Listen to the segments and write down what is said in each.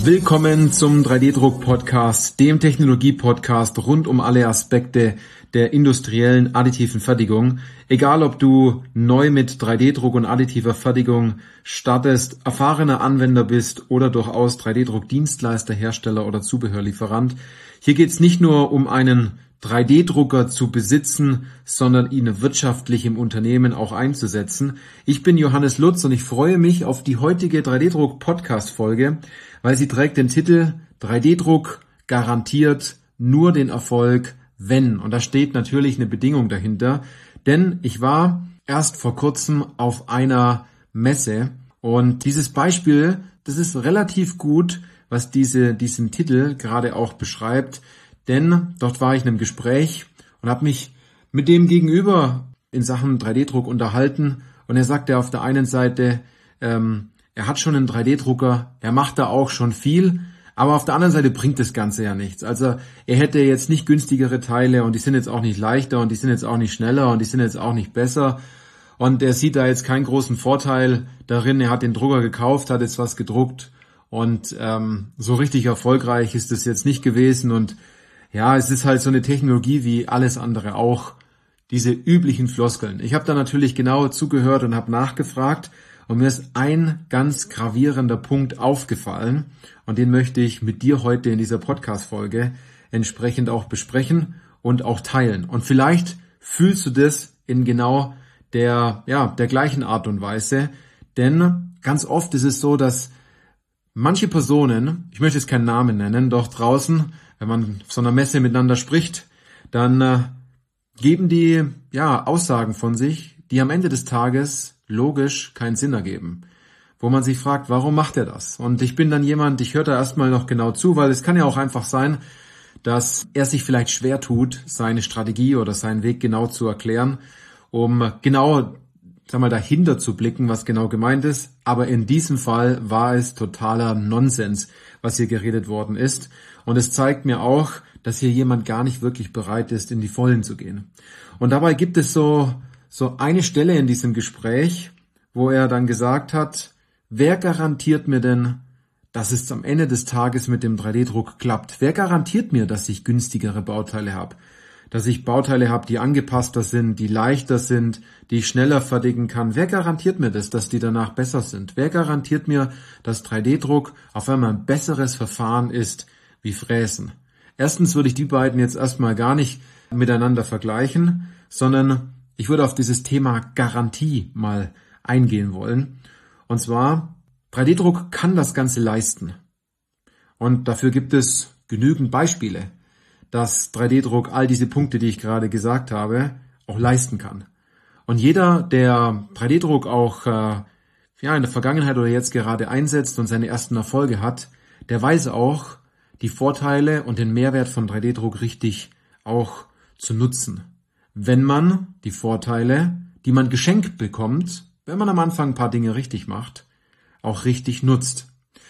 Willkommen zum 3D-Druck-Podcast, dem Technologie-Podcast rund um alle Aspekte der industriellen additiven Fertigung. Egal, ob du neu mit 3D-Druck und additiver Fertigung startest, erfahrener Anwender bist oder durchaus 3D-Druck-Dienstleister, Hersteller oder Zubehörlieferant. Hier geht es nicht nur um einen 3D-Drucker zu besitzen, sondern ihn wirtschaftlich im Unternehmen auch einzusetzen. Ich bin Johannes Lutz und ich freue mich auf die heutige 3D-Druck-Podcast-Folge, weil sie trägt den Titel 3D-Druck garantiert nur den Erfolg, wenn. Und da steht natürlich eine Bedingung dahinter, denn ich war erst vor kurzem auf einer Messe und dieses Beispiel, das ist relativ gut, was diesen Titel gerade auch beschreibt, denn dort war ich in einem Gespräch und habe mich mit dem Gegenüber in Sachen 3D-Druck unterhalten und er sagte auf der einen Seite, er hat schon einen 3D-Drucker, er macht da auch schon viel, aber auf der anderen Seite bringt das Ganze ja nichts. Also er hätte jetzt nicht günstigere Teile und die sind jetzt auch nicht leichter und die sind jetzt auch nicht schneller und die sind jetzt auch nicht besser und er sieht da jetzt keinen großen Vorteil darin. Er hat den Drucker gekauft, hat jetzt was gedruckt und so richtig erfolgreich ist das jetzt nicht gewesen und ja, es ist halt so eine Technologie wie alles andere auch, diese üblichen Floskeln. Ich habe da natürlich genau zugehört und habe nachgefragt und mir ist ein ganz gravierender Punkt aufgefallen und den möchte ich mit dir heute in dieser Podcast-Folge entsprechend auch besprechen und auch teilen. Und vielleicht fühlst du das in genau der gleichen Art und Weise, denn ganz oft ist es so, dass manche Personen, ich möchte jetzt keinen Namen nennen, doch draußen, wenn man auf so einer Messe miteinander spricht, dann geben die Aussagen von sich, die am Ende des Tages logisch keinen Sinn ergeben. Wo man sich fragt, warum macht er das? Und ich bin dann jemand, ich höre da erstmal noch genau zu, weil es kann ja auch einfach sein, dass er sich vielleicht schwer tut, seine Strategie oder seinen Weg genau zu erklären, um genau dahinter zu blicken, was genau gemeint ist. Aber in diesem Fall war es totaler Nonsens, was hier geredet worden ist. Und es zeigt mir auch, dass hier jemand gar nicht wirklich bereit ist, in die Vollen zu gehen. Und dabei gibt es so eine Stelle in diesem Gespräch, wo er dann gesagt hat, wer garantiert mir denn, dass es am Ende des Tages mit dem 3D-Druck klappt? Wer garantiert mir, dass ich günstigere Bauteile habe? Dass ich Bauteile habe, die angepasster sind, die leichter sind, die ich schneller fertigen kann. Wer garantiert mir das, dass die danach besser sind? Wer garantiert mir, dass 3D-Druck auf einmal ein besseres Verfahren ist wie Fräsen? Erstens würde ich die beiden jetzt erstmal gar nicht miteinander vergleichen, sondern ich würde auf dieses Thema Garantie mal eingehen wollen. Und zwar, 3D-Druck kann das Ganze leisten. Und dafür gibt es genügend Beispiele, dass 3D-Druck all diese Punkte, die ich gerade gesagt habe, auch leisten kann. Und jeder, der 3D-Druck auch in der Vergangenheit oder jetzt gerade einsetzt und seine ersten Erfolge hat, der weiß auch, die Vorteile und den Mehrwert von 3D-Druck richtig auch zu nutzen. Wenn man die Vorteile, die man geschenkt bekommt, wenn man am Anfang ein paar Dinge richtig macht, auch richtig nutzt.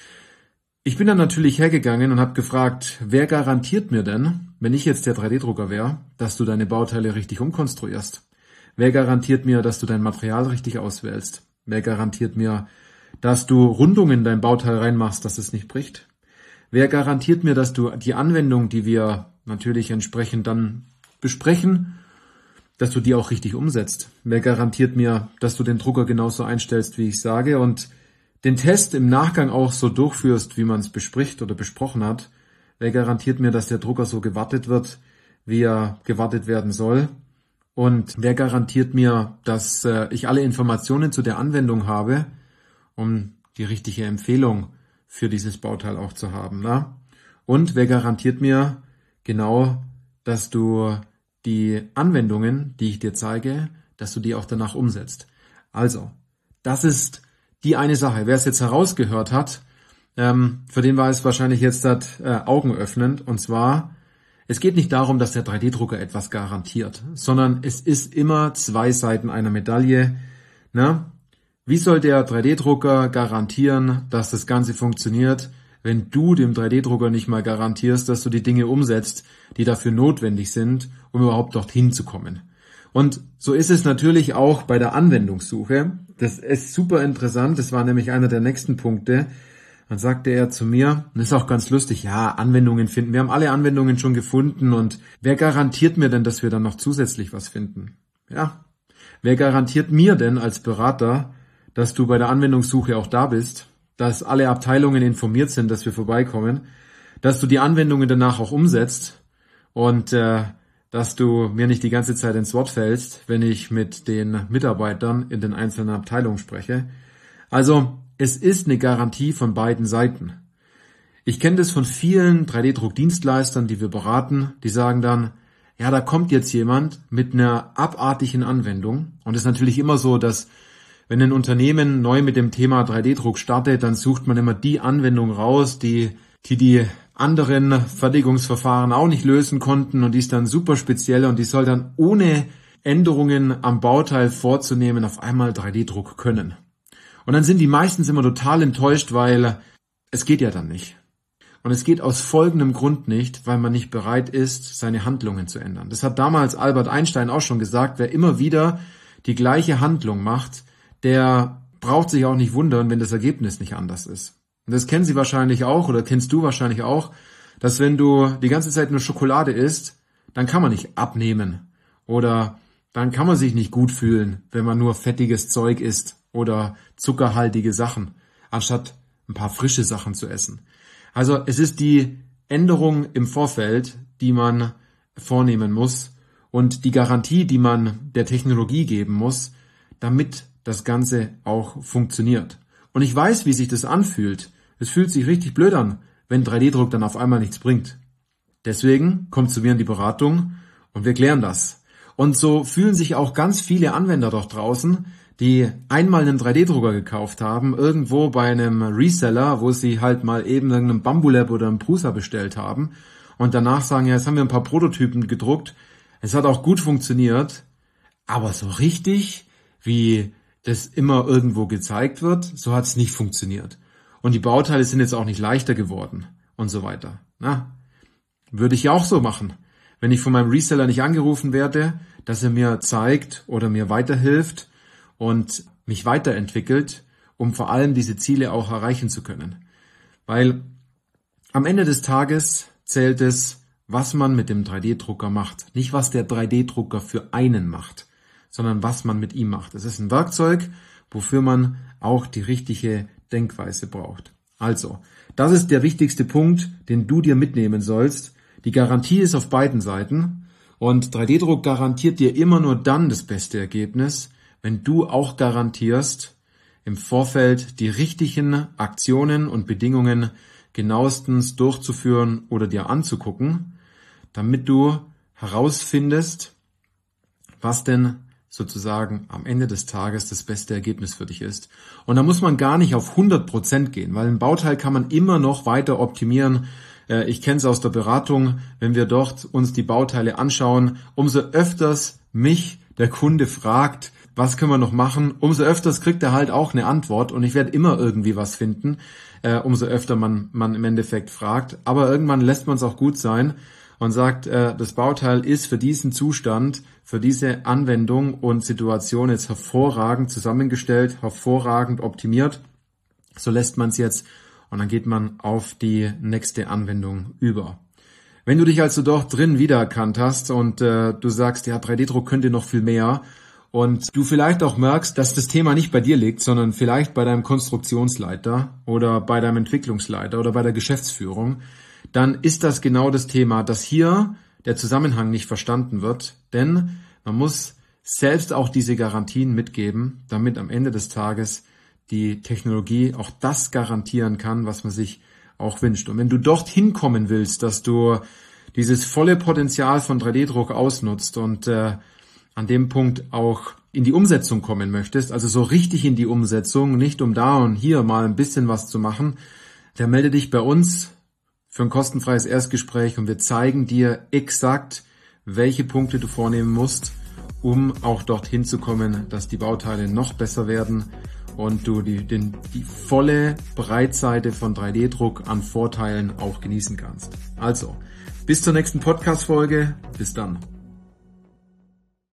Ich bin dann natürlich hergegangen und habe gefragt, wer garantiert mir denn, wenn ich jetzt der 3D-Drucker wäre, dass du deine Bauteile richtig umkonstruierst? Wer garantiert mir, dass du dein Material richtig auswählst? Wer garantiert mir, dass du Rundungen in dein Bauteil reinmachst, dass es nicht bricht? Wer garantiert mir, dass du die Anwendung, die wir natürlich entsprechend dann besprechen, dass du die auch richtig umsetzt? Wer garantiert mir, dass du den Drucker genauso einstellst, wie ich sage und den Test im Nachgang auch so durchführst, wie man es bespricht oder besprochen hat? Wer garantiert mir, dass der Drucker so gewartet wird, wie er gewartet werden soll? Und wer garantiert mir, dass ich alle Informationen zu der Anwendung habe, um die richtige Empfehlung für dieses Bauteil auch zu haben? Na? Und wer garantiert mir genau, dass du die Anwendungen, die ich dir zeige, dass du die auch danach umsetzt? Also, das ist die eine Sache. Wer es jetzt herausgehört hat, für den war es wahrscheinlich jetzt augenöffnend. Und zwar, es geht nicht darum, dass der 3D-Drucker etwas garantiert, sondern es ist immer zwei Seiten einer Medaille. Na? Wie soll der 3D-Drucker garantieren, dass das Ganze funktioniert, wenn du dem 3D-Drucker nicht mal garantierst, dass du die Dinge umsetzt, die dafür notwendig sind, um überhaupt dorthin zu kommen? Und so ist es natürlich auch bei der Anwendungssuche. Das ist super interessant. Das war nämlich einer der nächsten Punkte. Dann sagte er zu mir, und das ist auch ganz lustig, ja, Anwendungen finden. Wir haben alle Anwendungen schon gefunden und wer garantiert mir denn, dass wir dann noch zusätzlich was finden? Ja, wer garantiert mir denn als Berater, dass du bei der Anwendungssuche auch da bist, dass alle Abteilungen informiert sind, dass wir vorbeikommen, dass du die Anwendungen danach auch umsetzt und dass du mir nicht die ganze Zeit ins Wort fällst, wenn ich mit den Mitarbeitern in den einzelnen Abteilungen spreche. Also, es ist eine Garantie von beiden Seiten. Ich kenne das von vielen 3D-Druckdienstleistern, die wir beraten, die sagen dann, ja, da kommt jetzt jemand mit einer abartigen Anwendung. Und es ist natürlich immer so, dass wenn ein Unternehmen neu mit dem Thema 3D-Druck startet, dann sucht man immer die Anwendung raus, die anderen Fertigungsverfahren auch nicht lösen konnten und die ist dann super speziell und die soll dann ohne Änderungen am Bauteil vorzunehmen auf einmal 3D-Druck können. Und dann sind die meistens immer total enttäuscht, weil es geht ja dann nicht. Und es geht aus folgendem Grund nicht, weil man nicht bereit ist, seine Handlungen zu ändern. Das hat damals Albert Einstein auch schon gesagt, wer immer wieder die gleiche Handlung macht, der braucht sich auch nicht wundern, wenn das Ergebnis nicht anders ist. Und das kennen Sie wahrscheinlich auch oder kennst du wahrscheinlich auch, dass wenn du die ganze Zeit nur Schokolade isst, dann kann man nicht abnehmen oder dann kann man sich nicht gut fühlen, wenn man nur fettiges Zeug isst oder zuckerhaltige Sachen, anstatt ein paar frische Sachen zu essen. Also es ist die Änderung im Vorfeld, die man vornehmen muss und die Garantie, die man der Technologie geben muss, damit das Ganze auch funktioniert. Und ich weiß, wie sich das anfühlt. Es fühlt sich richtig blöd an, wenn 3D-Druck dann auf einmal nichts bringt. Deswegen kommt zu mir in die Beratung und wir klären das. Und so fühlen sich auch ganz viele Anwender dort draußen, die einmal einen 3D-Drucker gekauft haben, irgendwo bei einem Reseller, wo sie halt mal eben irgendeinen Bambulab oder einen Prusa bestellt haben und danach sagen, ja, jetzt haben wir ein paar Prototypen gedruckt, es hat auch gut funktioniert, aber so richtig, wie das immer irgendwo gezeigt wird, so hat es nicht funktioniert. Und die Bauteile sind jetzt auch nicht leichter geworden und so weiter. Na, würde ich ja auch so machen, wenn ich von meinem Reseller nicht angerufen werde, dass er mir zeigt oder mir weiterhilft und mich weiterentwickelt, um vor allem diese Ziele auch erreichen zu können. Weil am Ende des Tages zählt es, was man mit dem 3D-Drucker macht. Nicht, was der 3D-Drucker für einen macht, sondern was man mit ihm macht. Es ist ein Werkzeug, wofür man auch die richtige Denkweise braucht. Also, das ist der wichtigste Punkt, den du dir mitnehmen sollst. Die Garantie ist auf beiden Seiten und 3D-Druck garantiert dir immer nur dann das beste Ergebnis, wenn du auch garantierst, im Vorfeld die richtigen Aktionen und Bedingungen genauestens durchzuführen oder dir anzugucken, damit du herausfindest, was denn sozusagen am Ende des Tages das beste Ergebnis für dich ist. Und da muss man gar nicht auf 100% gehen, weil ein Bauteil kann man immer noch weiter optimieren. Ich kenne es aus der Beratung, wenn wir dort uns die Bauteile anschauen, umso öfters mich der Kunde fragt, was können wir noch machen, umso öfters kriegt er halt auch eine Antwort und ich werde immer irgendwie was finden, umso öfter man im Endeffekt fragt. Aber irgendwann lässt man es auch gut sein und sagt, das Bauteil ist für diesen Zustand, für diese Anwendung und Situation jetzt hervorragend zusammengestellt, hervorragend optimiert. So lässt man es jetzt und dann geht man auf die nächste Anwendung über. Wenn du dich also dort drin wiedererkannt hast und du sagst, ja, 3D-Druck könnte noch viel mehr und du vielleicht auch merkst, dass das Thema nicht bei dir liegt, sondern vielleicht bei deinem Konstruktionsleiter oder bei deinem Entwicklungsleiter oder bei der Geschäftsführung, dann ist das genau das Thema, dass hier der Zusammenhang nicht verstanden wird, denn man muss selbst auch diese Garantien mitgeben, damit am Ende des Tages die Technologie auch das garantieren kann, was man sich auch wünscht. Und wenn du dorthin kommen willst, dass du dieses volle Potenzial von 3D-Druck ausnutzt und an dem Punkt auch in die Umsetzung kommen möchtest, also so richtig in die Umsetzung, nicht um da und hier mal ein bisschen was zu machen, dann melde dich bei uns für ein kostenfreies Erstgespräch und wir zeigen dir exakt, welche Punkte du vornehmen musst, um auch dorthin zu kommen, dass die Bauteile noch besser werden und du die volle Breitseite von 3D-Druck an Vorteilen auch genießen kannst. Also, bis zur nächsten Podcast-Folge. Bis dann.